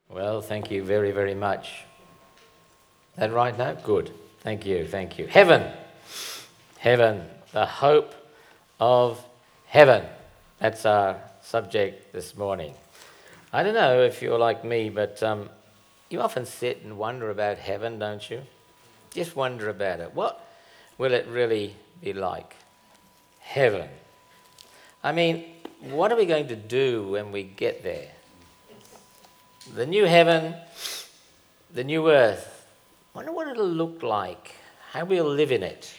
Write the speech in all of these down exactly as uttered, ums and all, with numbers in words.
Well, thank you very, very much. That right now? Good. Thank you, thank you. Heaven. Heaven. The hope of heaven. That's our subject this morning. I don't know if you're like me, but um, you often sit and wonder about heaven, don't you? Just wonder about it. What will it really be like? Heaven. I mean, what are we going to do when we get there? The new heaven, the new earth. I wonder what it'll look like, how we'll live in it.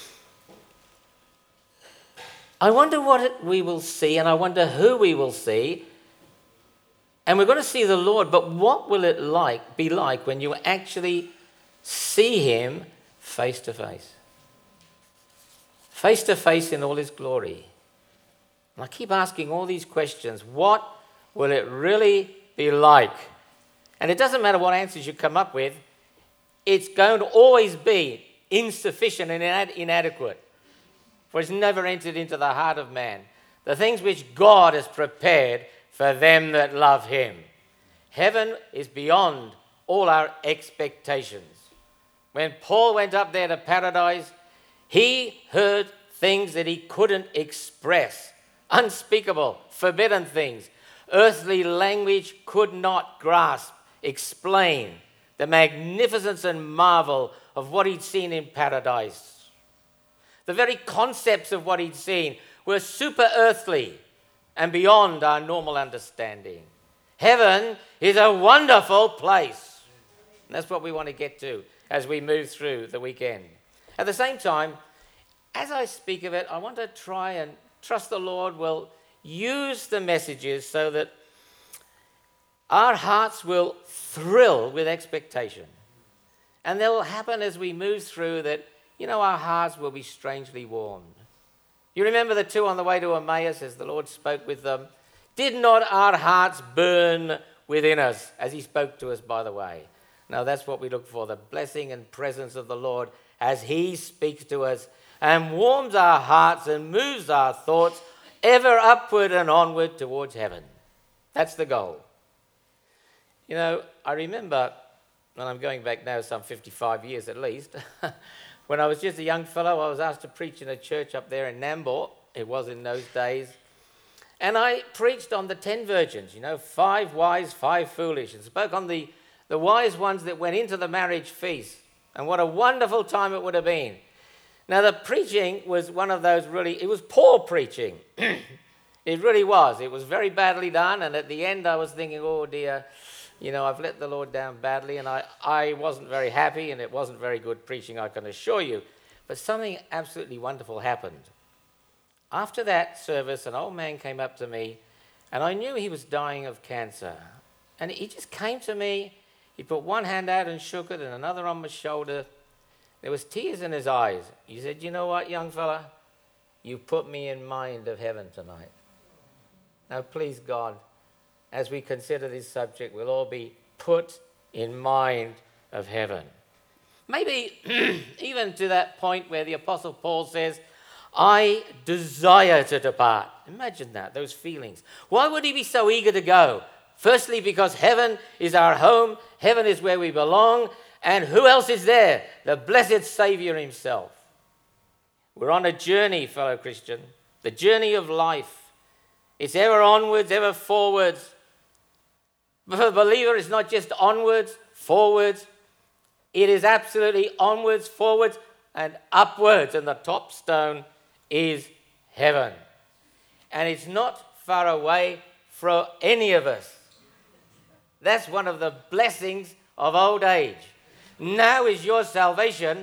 I wonder what it, we will see, and I wonder who we will see. And we're going to see the Lord, but what will it like be like when you actually see him face to face? Face to face in all his glory. And I keep asking all these questions. What will it really be like? And it doesn't matter what answers you come up with, it's going to always be insufficient and inad- inadequate. For it's never entered into the heart of man the things which God has prepared for them that love him. Heaven is beyond all our expectations. When Paul went up there to paradise, he heard things that he couldn't express. Unspeakable, forbidden things. Earthly language could not grasp, explain the magnificence and marvel of what he'd seen in paradise. The very concepts of what he'd seen were super earthly and beyond our normal understanding. Heaven is a wonderful place. And that's what we want to get to as we move through the weekend. At the same time, as I speak of it, I want to try and trust the Lord will use the messages so that our hearts will thrill with expectation. And that will happen as we move through that, you know, our hearts will be strangely warmed. You remember the two on the way to Emmaus as the Lord spoke with them? Did not our hearts burn within us as he spoke to us by the way? Now that's what we look for, the blessing and presence of the Lord as he speaks to us and warms our hearts and moves our thoughts ever upward and onward towards heaven. That's the goal. You know, I remember, and I'm going back now some fifty-five years at least, when I was just a young fellow, I was asked to preach in a church up there in Nambour. It was in those days. And I preached on the ten virgins, you know, five wise, five foolish, and spoke on the, the wise ones that went into the marriage feast. And what a wonderful time it would have been. Now, the preaching was one of those really, it was poor preaching. It really was. It was very badly done. And at the end, I was thinking, oh, dear, you know, I've let the Lord down badly. And I, I wasn't very happy, and it wasn't very good preaching, I can assure you. But something absolutely wonderful happened. After that service, an old man came up to me, and I knew he was dying of cancer. And he just came to me. He put one hand out and shook it, and another on my shoulder. There was tears in his eyes. He said, you know what, young fella? You put me in mind of heaven tonight. Now, please, God, as we consider this subject, we'll all be put in mind of heaven. Maybe even to that point where the Apostle Paul says, I desire to depart. Imagine that, those feelings. Why would he be so eager to go? Firstly, because heaven is our home. Heaven is where we belong. And who else is there? The blessed Savior himself. We're on a journey, fellow Christian, the journey of life. It's ever onwards, ever forwards. But for the believer, it's not just onwards, forwards. It is absolutely onwards, forwards, and upwards. And the top stone is heaven. And it's not far away from any of us. That's one of the blessings of old age. Now is your salvation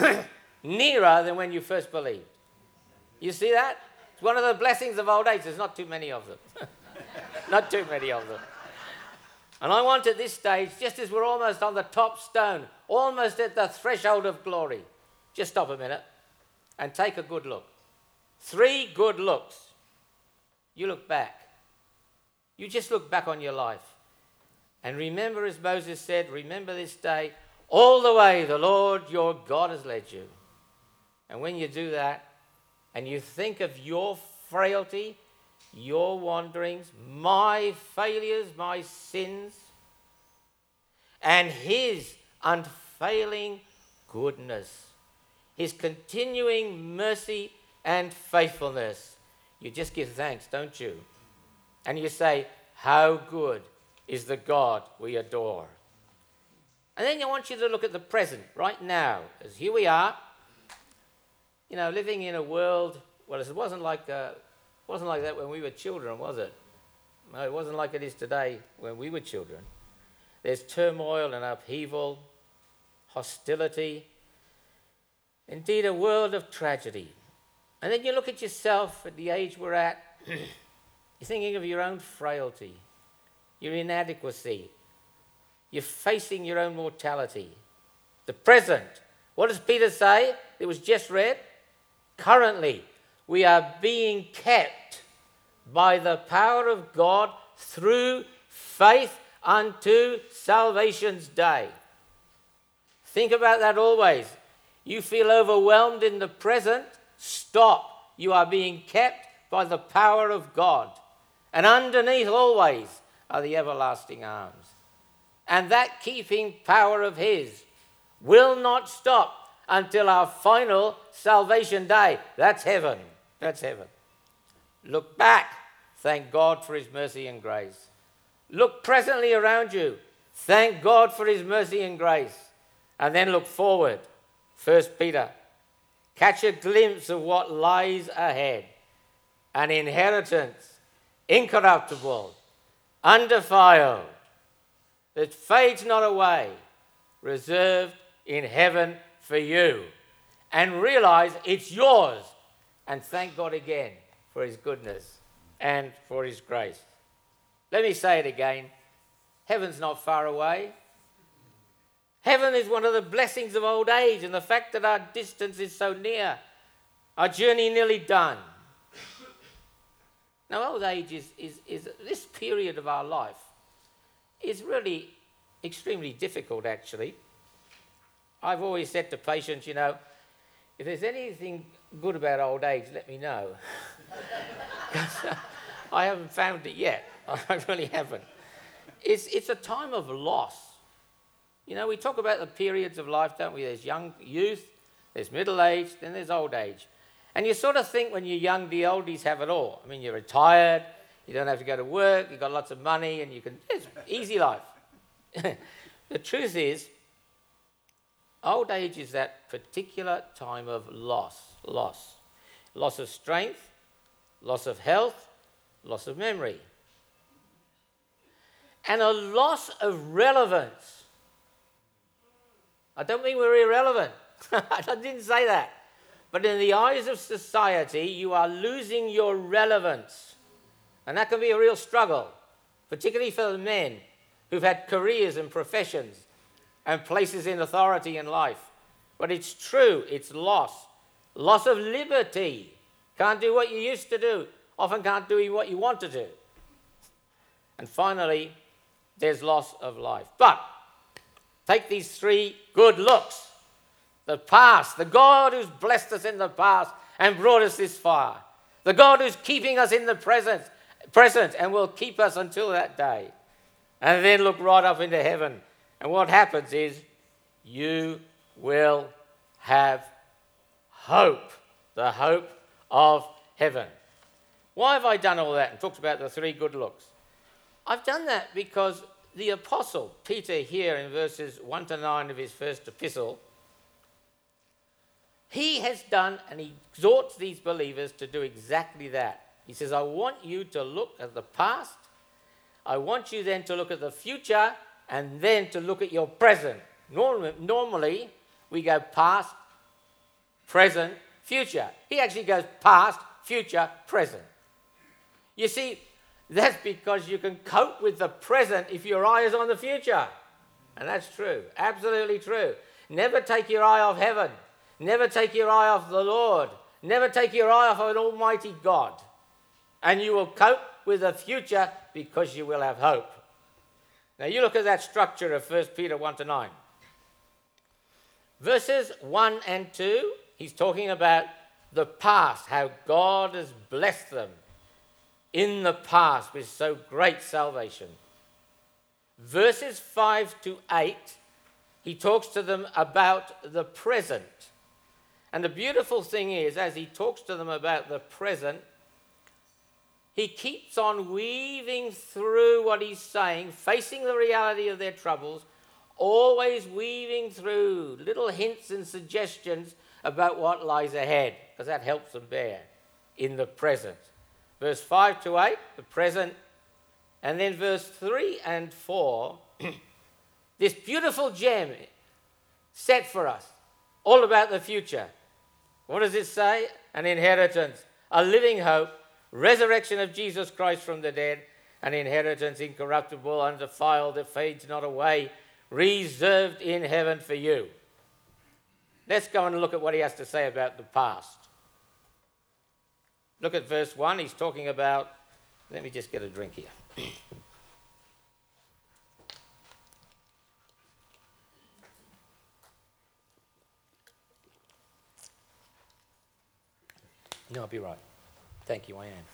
nearer than when you first believed. You see that? It's one of the blessings of old age. There's not too many of them. Not too many of them. And I want at this stage, just as we're almost on the top stone, almost at the threshold of glory, just stop a minute and take a good look. Three good looks. You look back. You just look back on your life. And remember, as Moses said, remember this day, all the way the Lord your God has led you. And when you do that, and you think of your frailty, your wanderings, my failures, my sins, and his unfailing goodness, his continuing mercy and faithfulness. You just give thanks, don't you? And you say, how good is the God we adore. And then I want you to look at the present, right now, as here we are, you know, living in a world, well, it wasn't like, uh, wasn't like that when we were children, was it? No, it wasn't like it is today when we were children. There's turmoil and upheaval, hostility, indeed a world of tragedy. And then you look at yourself at the age we're at, you're thinking of your own frailty, your inadequacy. You're facing your own mortality. The present. What does Peter say? It was just read. Currently, we are being kept by the power of God through faith unto salvation's day. Think about that always. You feel overwhelmed in the present, stop. You are being kept by the power of God. And underneath always are the everlasting arms. And that keeping power of his will not stop until our final salvation day. That's heaven. That's heaven. Look back. Thank God for his mercy and grace. Look presently around you. Thank God for his mercy and grace. And then look forward. First Peter. Catch a glimpse of what lies ahead. An inheritance, incorruptible, undefiled, that fades not away, reserved in heaven for you. And realize it's yours. And thank God again for his goodness and for his grace. Let me say it again. Heaven's not far away. Heaven is one of the blessings of old age, and the fact that our distance is so near, our journey nearly done. Now, old age is, is, is this period of our life is really extremely difficult, actually. I've always said to patients, you know, if there's anything good about old age, let me know. I haven't found it yet. I really haven't. It's, it's a time of loss. You know, we talk about the periods of life, don't we? There's young youth, there's middle age, then there's old age. And you sort of think when you're young, the oldies have it all. I mean, you're retired, you don't have to go to work, you've got lots of money, and you can, it's easy life. The truth is, old age is that particular time of loss, loss. Loss of strength, loss of health, loss of memory. And a loss of relevance. I don't mean we're irrelevant. I didn't say that. But in the eyes of society, you are losing your relevance. And that can be a real struggle, particularly for the men who've had careers and professions and places in authority in life. But it's true, it's loss. Loss of liberty. Can't do what you used to do. Often can't do what you want to do. And finally, there's loss of life. But take these three good looks. The past, the God who's blessed us in the past and brought us this far. The God who's keeping us in the present, present and will keep us until that day. And then look right up into heaven. And what happens is you will have hope. The hope of heaven. Why have I done all that and talked about the three good looks? I've done that because the apostle Peter here in verses one to nine of his first epistle, he has done and he exhorts these believers to do exactly that. He says, I want you to look at the past. I want you then to look at the future and then to look at your present. Normally, normally we go past, present, future. He actually goes past, future, present. You see, that's because you can cope with the present if your eye is on the future. And that's true, absolutely true. Never take your eye off heaven. Never take your eye off the Lord. Never take your eye off an almighty God. And you will cope with the future because you will have hope. Now you look at that structure of First Peter one to nine. Verses one and two, he's talking about the past, how God has blessed them in the past with so great salvation. Verses five to eight, he talks to them about the present. And the beautiful thing is, as he talks to them about the present, he keeps on weaving through what he's saying, facing the reality of their troubles, always weaving through little hints and suggestions about what lies ahead, because that helps them bear in the present. Verse five to eight, the present, and then verse three and four, this beautiful gem set for us, all about the future. What does it say? An inheritance, a living hope, resurrection of Jesus Christ from the dead, an inheritance incorruptible, undefiled, that fades not away, reserved in heaven for you. Let's go and look at what he has to say about the past. Look at verse one. He's talking about, let me just get a drink here. No, I'll be right. Thank you, I am.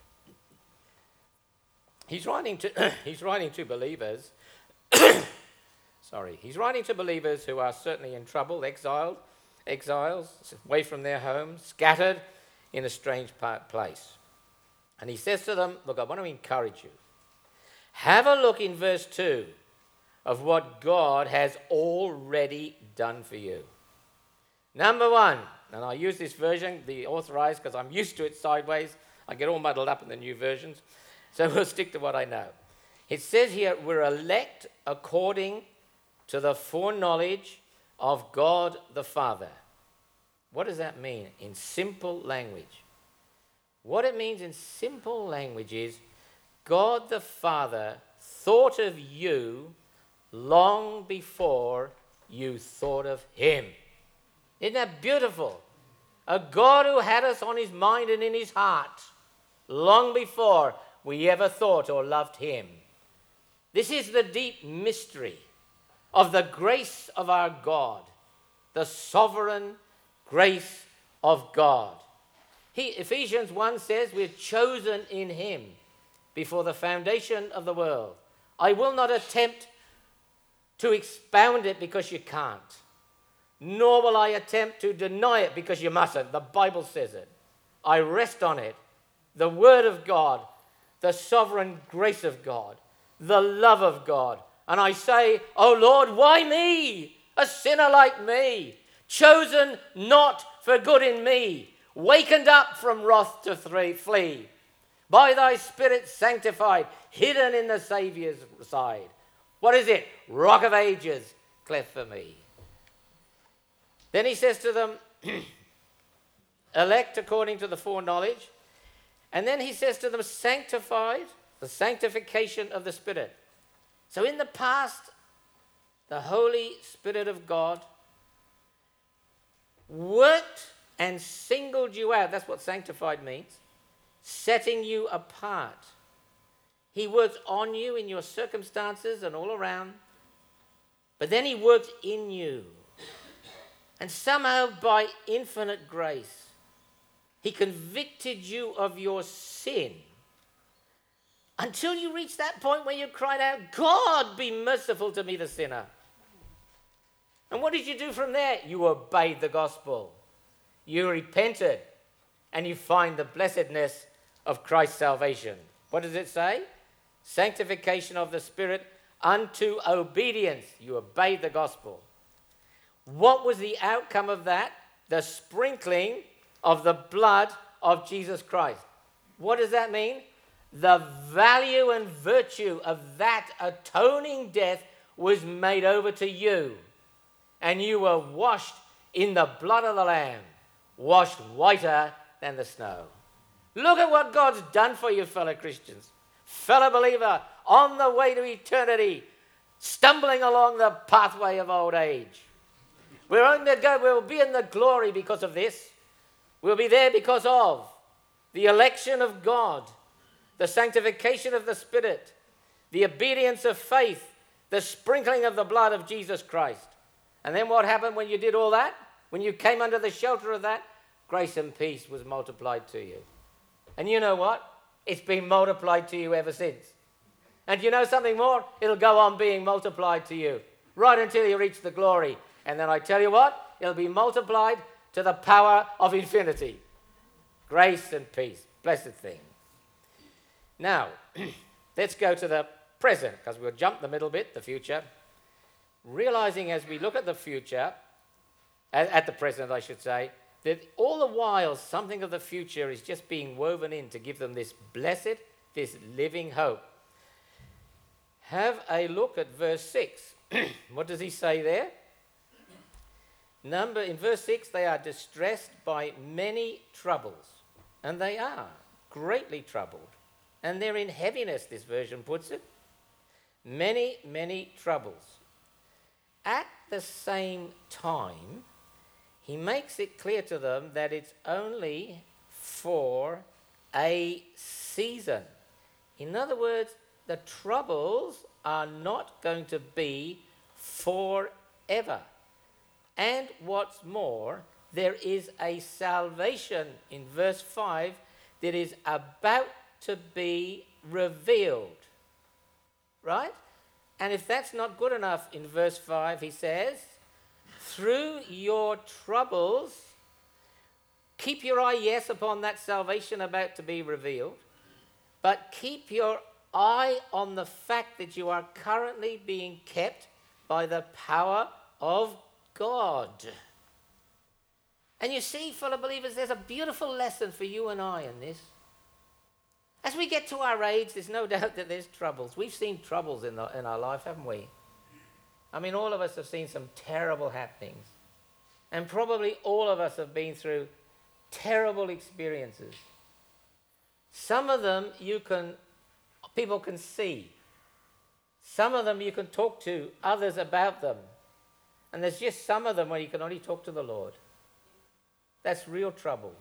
He's writing to he's writing to believers. Sorry, he's writing to believers who are certainly in trouble, exiled, exiles, away from their homes, scattered in a strange place. And he says to them, look, I want to encourage you. Have a look in verse two of what God has already done for you. Number one, and I use this version, the authorized, because I'm used to it sideways. I get all muddled up in the new versions. So we'll stick to what I know. It says here, we're elect according to the foreknowledge of God the Father. What does that mean in simple language? What it means in simple language is God the Father thought of you long before you thought of him. Isn't that beautiful? A God who had us on his mind and in his heart long before we ever thought or loved him. This is the deep mystery of the grace of our God, the sovereign grace of God. He, Ephesians one says we're chosen in him before the foundation of the world. I will not attempt to expound it because you can't. Nor will I attempt to deny it because you mustn't. The Bible says it. I rest on it. The Word of God, the sovereign grace of God, the love of God. And I say, oh Lord, why me? A sinner like me, chosen not for good in me, wakened up from wrath to flee, by thy Spirit sanctified, hidden in the Saviour's side. What is it? Rock of ages, cleft for me. Then he says to them, elect according to the foreknowledge. And then he says to them, sanctified, the sanctification of the Spirit. So in the past, the Holy Spirit of God worked and singled you out. That's what sanctified means. Setting you apart. He worked on you in your circumstances and all around. But then he worked in you. And somehow by infinite grace, he convicted you of your sin until you reached that point where you cried out, God, be merciful to me, the sinner. And what did you do from there? You obeyed the gospel. You repented, and you find the blessedness of Christ's salvation. What does it say? Sanctification of the Spirit unto obedience. You obeyed the gospel. What was the outcome of that? The sprinkling of the blood of Jesus Christ. What does that mean? The value and virtue of that atoning death was made over to you. And you were washed in the blood of the Lamb, washed whiter than the snow. Look at what God's done for you, fellow Christians. Fellow believer, on the way to eternity, stumbling along the pathway of old age. We're on the go. We'll be in the glory because of this. We'll be there because of the election of God, the sanctification of the Spirit, the obedience of faith, the sprinkling of the blood of Jesus Christ. And then what happened when you did all that? When you came under the shelter of that, grace and peace was multiplied to you. And you know what? It's been multiplied to you ever since. And you know something more? It'll go on being multiplied to you right until you reach the glory. And then I tell you what, it'll be multiplied to the power of infinity. Grace and peace. Blessed thing. Now, let's go to the present, because we'll jump the middle bit, the future. Realizing as we look at the future, at, at the present I should say, that all the while something of the future is just being woven in to give them this blessed, this living hope. Have a look at verse six. What does he say there? Number, in verse six, they are distressed by many troubles. And they are greatly troubled. And they're in heaviness, this version puts it. Many, many troubles. At the same time, he makes it clear to them that it's only for a season. In other words, the troubles are not going to be forever. And what's more, there is a salvation in verse five that is about to be revealed. Right? And if that's not good enough, in verse five he says, through your troubles, keep your eye, yes, upon that salvation about to be revealed, but keep your eye on the fact that you are currently being kept by the power of God. And you see, fellow believers, there's a beautiful lesson for you and I in this. As we get to our age, there's no doubt that there's troubles. We've seen troubles in, the, in our life, haven't we? I mean, all of us have seen some terrible happenings. And probably all of us have been through terrible experiences. Some of them you can, people can see. Some of them you can talk to others about them. And there's just some of them where you can only talk to the Lord. That's real trouble.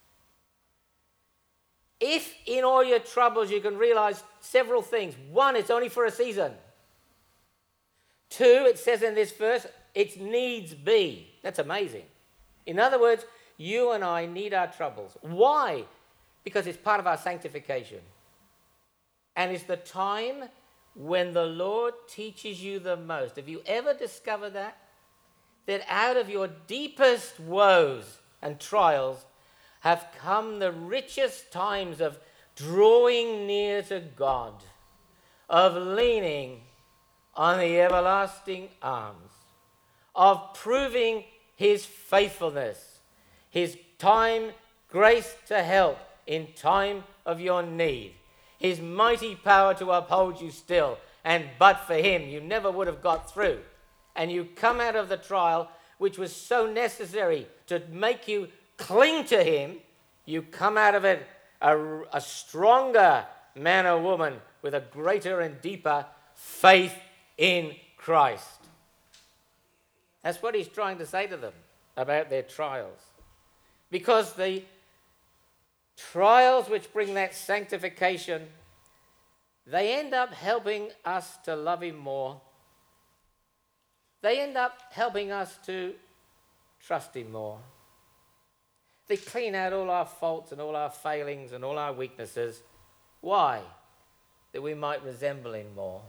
If in all your troubles you can realize several things. One, it's only for a season. Two, it says in this verse, it's needs be. That's amazing. In other words, you and I need our troubles. Why? Because it's part of our sanctification. And it's the time when the Lord teaches you the most. Have you ever discovered that? That out of your deepest woes and trials have come the richest times of drawing near to God, of leaning on the everlasting arms, of proving his faithfulness, his time, grace to help in time of your need, his mighty power to uphold you still, and but for him you never would have got through. And you come out of the trial, which was so necessary to make you cling to him, you come out of it a, a stronger man or woman with a greater and deeper faith in Christ. That's what he's trying to say to them about their trials. Because the trials which bring that sanctification, they end up helping us to love him more. They end up helping us to trust him more. They clean out all our faults and all our failings and all our weaknesses. Why? That we might resemble him more.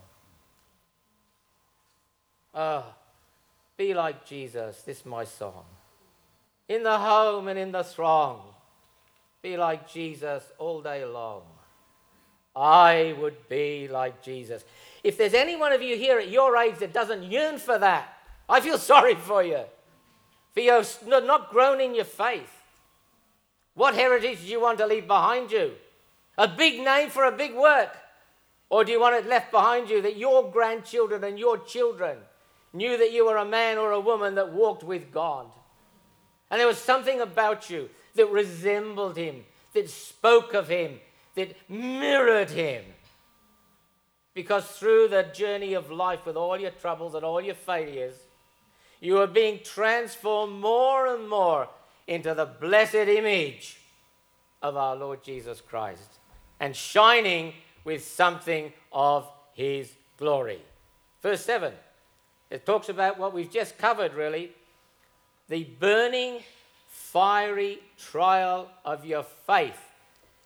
Oh, be like Jesus, this is my song. In the home and in the throng, be like Jesus all day long. I would be like Jesus. If there's any one of you here at your age that doesn't yearn for that, I feel sorry for you. For you're not grown in your faith. What heritage do you want to leave behind you? A big name for a big work? Or do you want it left behind you that your grandchildren and your children knew that you were a man or a woman that walked with God? And there was something about you that resembled him, that spoke of him, that mirrored him. Because through the journey of life with all your troubles and all your failures, you are being transformed more and more into the blessed image of our Lord Jesus Christ and shining with something of his glory. Verse seven, it talks about what we've just covered, really. The burning, fiery trial of your faith.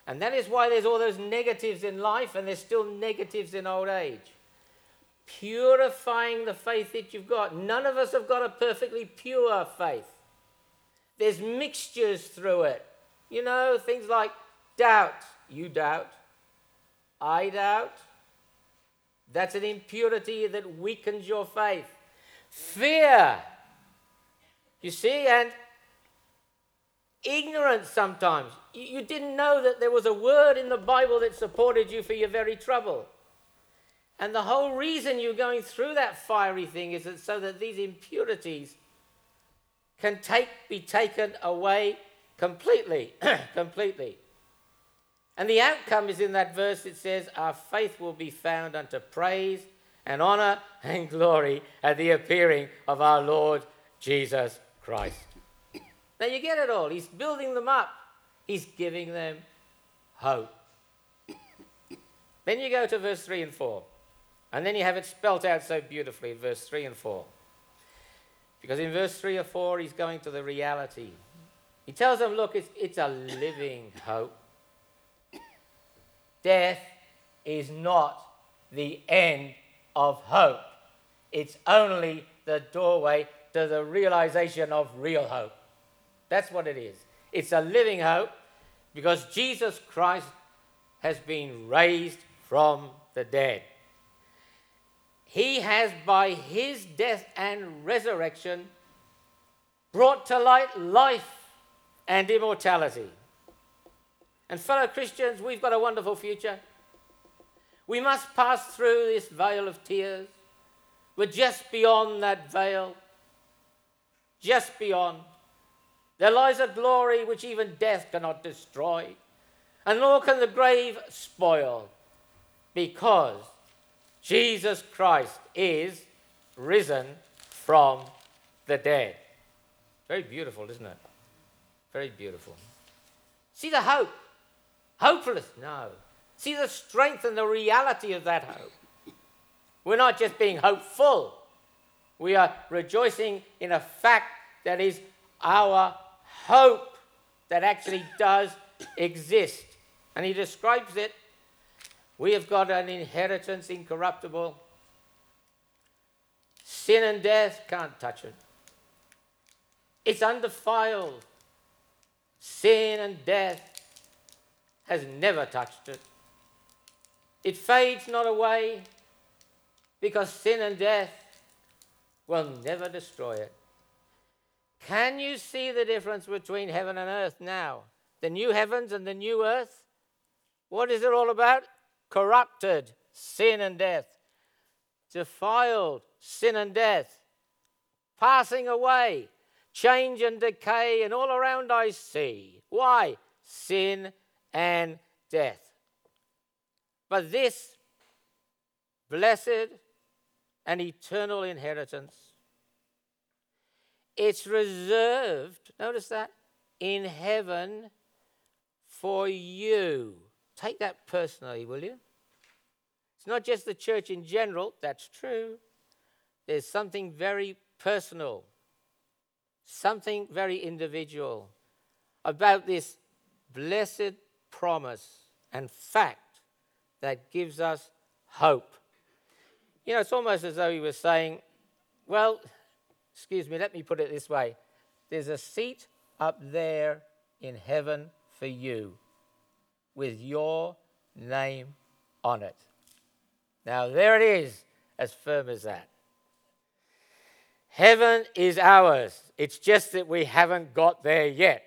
And that is why there's all those negatives in life and there's still negatives in old age. Purifying the faith that you've got. None of us have got a perfectly pure faith. There's mixtures through it. You know, things like doubt. You doubt. I doubt. That's an impurity that weakens your faith. Fear. You see, and ignorance sometimes. You, you didn't know that there was a word in the Bible that supported you for your very trouble. And the whole reason you're going through that fiery thing is that so that these impurities can take, be taken away completely, completely. And the outcome is in that verse. It says, our faith will be found unto praise and honor and glory at the appearing of our Lord Jesus Christ. Now you get it all. He's building them up. He's giving them hope. Then you go to verse three and four. And then you have it spelt out so beautifully in verse three and four. Because in verse three or four, he's going to the reality. He tells them, look, it's, it's a living hope. Death is not the end of hope. It's only the doorway to the realization of real hope. That's what it is. It's a living hope because Jesus Christ has been raised from the dead. He has, by his death and resurrection, brought to light life and immortality. And fellow Christians, we've got a wonderful future. We must pass through this vale of tears. We're just beyond that veil. Just beyond. There lies a glory which even death cannot destroy, and nor can the grave spoil, because Jesus Christ is risen from the dead. Very beautiful, isn't it? Very beautiful. See the hope. Hopeless? No. See the strength and the reality of that hope. We're not just being hopeful. We are rejoicing in a fact that is our hope that actually does exist. And he describes it. We have got an inheritance incorruptible. Sin and death can't touch it. It's undefiled. Sin and death has never touched it. It fades not away because sin and death will never destroy it. Can you see the difference between heaven and earth now? The new heavens and the new earth? What is it all about? Corrupted, sin and death. Defiled, sin and death. Passing away, change and decay, and all around I see. Why? Sin and death. But this blessed and eternal inheritance, it's reserved, notice that, in heaven for you. Take that personally, will you? It's not just the church in general, that's true. There's something very personal, something very individual about this blessed promise and fact that gives us hope. You know, it's almost as though he was saying, well, excuse me, let me put it this way. There's a seat up there in heaven for you with your name on it. Now, there it is, as firm as that. Heaven is ours. It's just that we haven't got there yet.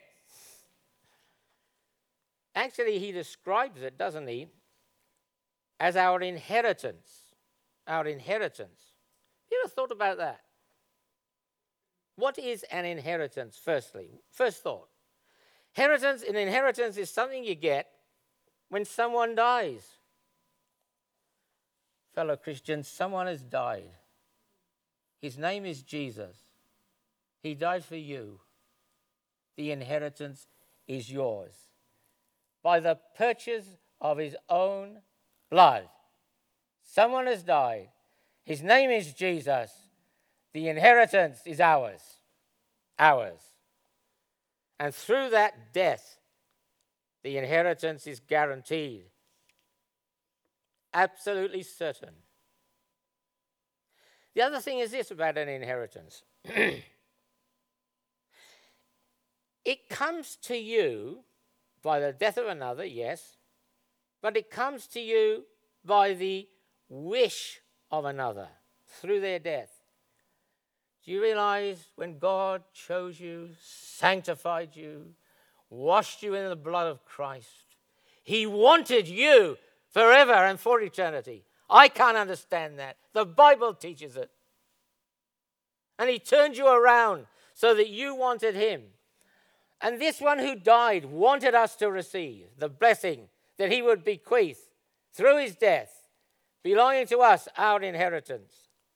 Actually, he describes it, doesn't he, as our inheritance. Our inheritance. You ever thought about that? What is an inheritance, firstly? First thought. Inheritance, an inheritance is something you get when someone dies. Fellow Christians, someone has died. His name is Jesus. He died for you. The inheritance is yours. By the purchase of his own blood. Someone has died. His name is Jesus. The inheritance is ours. Ours. And through that death, the inheritance is guaranteed. Absolutely certain. The other thing is this about an inheritance. It comes to you by the death of another, yes, but it comes to you by the wish of another through their death. Do you realize when God chose you, sanctified you, washed you in the blood of Christ, he wanted you forever and for eternity? I can't understand that. The Bible teaches it. And he turned you around so that you wanted him. And this one who died wanted us to receive the blessing that he would bequeath through his death, belonging to us, our inheritance.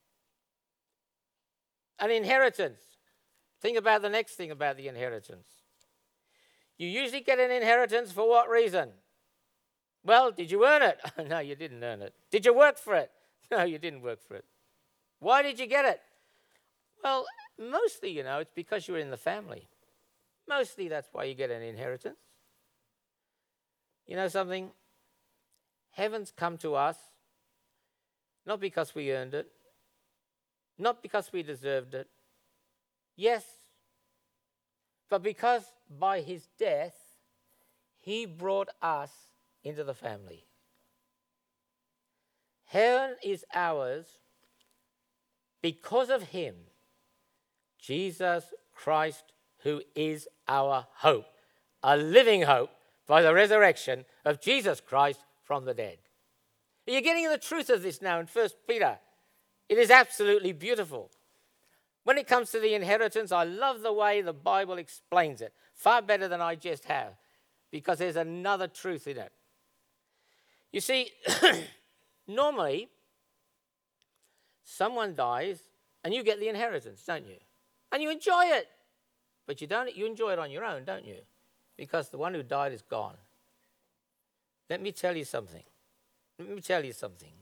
An inheritance. Think about the next thing about the inheritance. You usually get an inheritance for what reason? Well, did you earn it? No, you didn't earn it. Did you work for it? No, you didn't work for it. Why did you get it? Well, mostly, you know, it's because you're in the family. Mostly that's why you get an inheritance. You know something? Heaven's come to us not because we earned it, not because we deserved it. Yes, but because by his death, he brought us into the family. Heaven is ours because of him, Jesus Christ, who is our hope, a living hope by the resurrection of Jesus Christ from the dead. Are you getting the truth of this now in First Peter? It is absolutely beautiful. When it comes to the inheritance, I love the way the Bible explains it, far better than I just have, because there's another truth in it. You see, normally, someone dies and you get the inheritance, don't you? And you enjoy it. But you don't. You enjoy it on your own, don't you? Because the one who died is gone. Let me tell you something. Let me tell you something.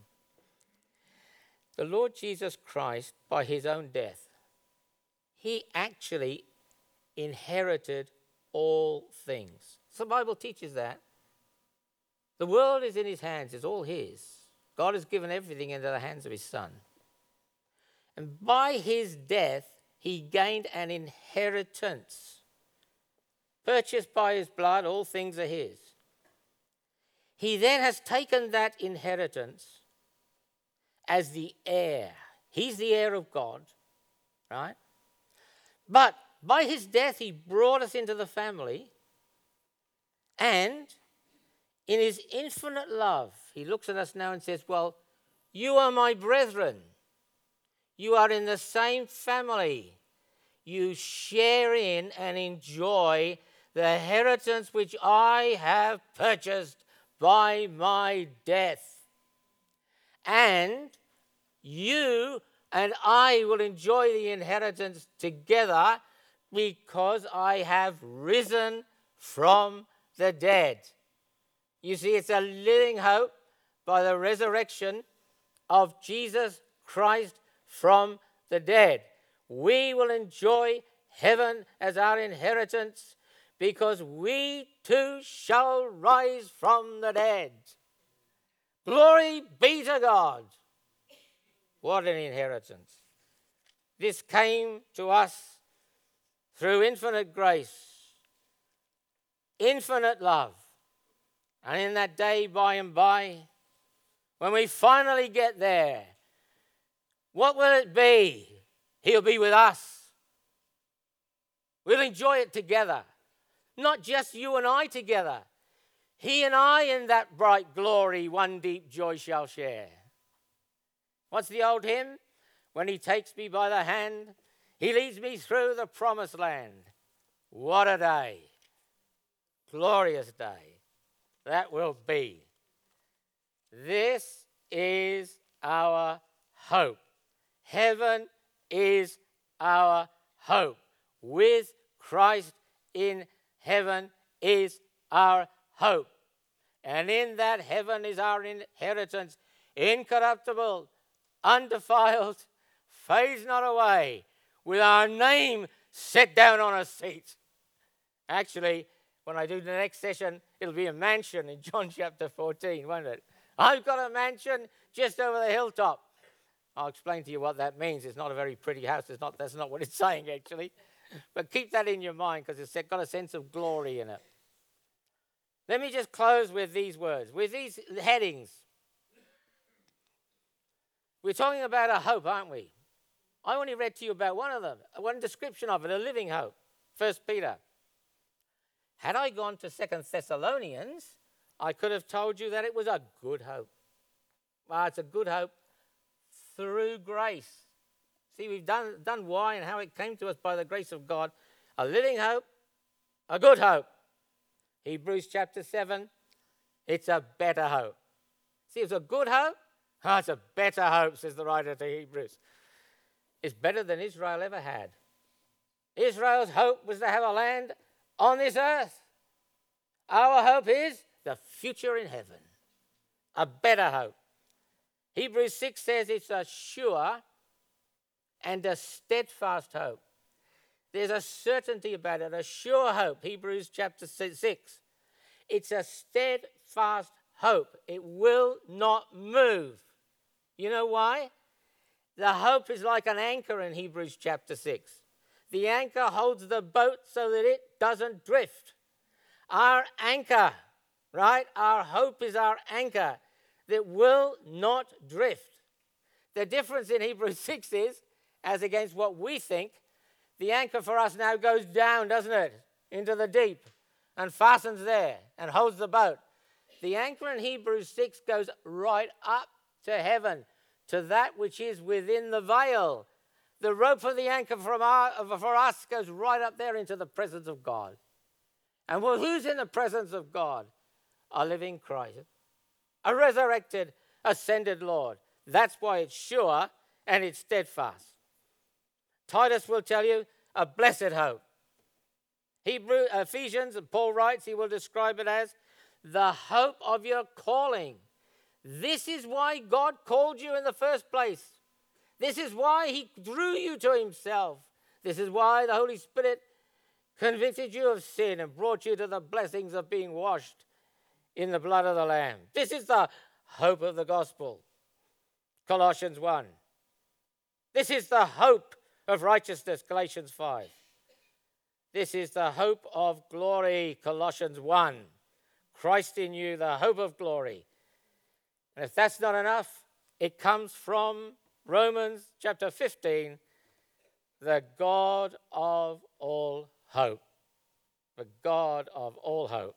The Lord Jesus Christ, by his own death, he actually inherited all things. So the Bible teaches that. The world is in his hands. It's all his. God has given everything into the hands of his Son. And by his death, he gained an inheritance. Purchased by his blood, all things are his. He then has taken that inheritance as the heir. He's the heir of God, right? But by his death, he brought us into the family. And in his infinite love, he looks at us now and says, well, you are my brethren. You are in the same family. You share in and enjoy the inheritance which I have purchased by my death. And you and I will enjoy the inheritance together because I have risen from the dead. You see, it's a living hope by the resurrection of Jesus Christ from the dead. We will enjoy heaven as our inheritance because we too shall rise from the dead. Glory be to God. What an inheritance. This came to us through infinite grace, infinite love. And in that day by and by, when we finally get there, what will it be? He'll be with us. We'll enjoy it together. Not just you and I together. He and I in that bright glory, one deep joy shall share. What's the old hymn? When he takes me by the hand, he leads me through the promised land. What a day. Glorious day. That will be. This is our hope. Heaven is our hope. With Christ in heaven is our hope. And in that heaven is our inheritance, incorruptible, undefiled, fades not away, with our name set down on a seat. Actually, When I do the next session, it'll be a mansion in John chapter fourteen, won't it? I've got a mansion just over the hilltop. I'll explain to you what that means. It's not a very pretty house. It's not, that's not what it's saying, actually. But keep that in your mind because it's got a sense of glory in it. Let me just close with these words, with these headings. We're talking about a hope, aren't we? I only read to you about one of them, one description of it, a living hope, First Peter. Had I gone to Second Thessalonians, I could have told you that it was a good hope. Well, it's a good hope through grace. See, we've done, done why and how it came to us by the grace of God. A living hope, a good hope. Hebrews chapter seven, it's a better hope. See, it's a good hope. Oh, it's a better hope, says the writer to Hebrews. It's better than Israel ever had. Israel's hope was to have a land on this earth. Our hope is the future in heaven. A better hope. Hebrews six says it's a sure and a steadfast hope. There's a certainty about it, a sure hope. Hebrews chapter six. It's a steadfast hope. It will not move. You know why? The hope is like an anchor in Hebrews chapter six. The anchor holds the boat so that it doesn't drift. Our anchor, right? Our hope is our anchor that will not drift. The difference in Hebrews six is, as against what we think, the anchor for us now goes down, doesn't it? Into the deep and fastens there and holds the boat. The anchor in Hebrews six goes right up to heaven, to that which is within the veil. The rope of the anchor from our, for us goes right up there into the presence of God. And well, who's in the presence of God? A living Christ, a resurrected, ascended Lord. That's why it's sure and it's steadfast. Titus will tell you a blessed hope. Hebrew, Ephesians, Paul writes, he will describe it as the hope of your calling. This is why God called you in the first place. This is why he drew you to himself. This is why the Holy Spirit convicted you of sin and brought you to the blessings of being washed in the blood of the Lamb. This is the hope of the gospel. Colossians one. This is the hope of righteousness, Galatians five. This is the hope of glory, Colossians one. Christ in you, the hope of glory. And if that's not enough, it comes from Romans chapter fifteen, the God of all hope. The God of all hope.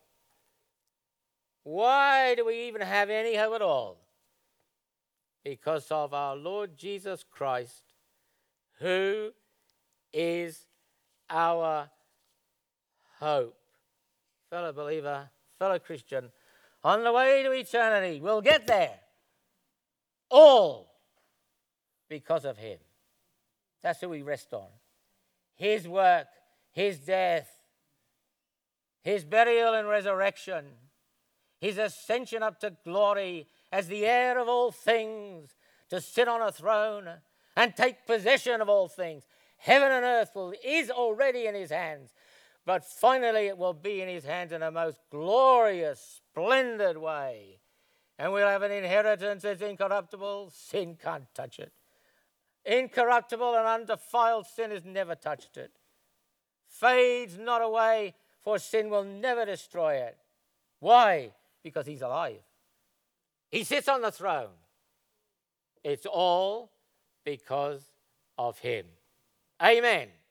Why do we even have any hope at all? Because of our Lord Jesus Christ, who is our hope. Fellow believer, fellow Christian, on the way to eternity, we'll get there. All because of him. That's who we rest on. His work, his death, his burial and resurrection, his ascension up to glory as the heir of all things, to sit on a throne and take possession of all things. Heaven and earth will, is already in his hands, but finally it will be in his hands in a most glorious, splendid way. And we'll have an inheritance that's incorruptible. Sin can't touch it. Incorruptible and undefiled sin has never touched it. Fades not away, for sin will never destroy it. Why? Because he's alive. He sits on the throne. It's all because of him. Amen.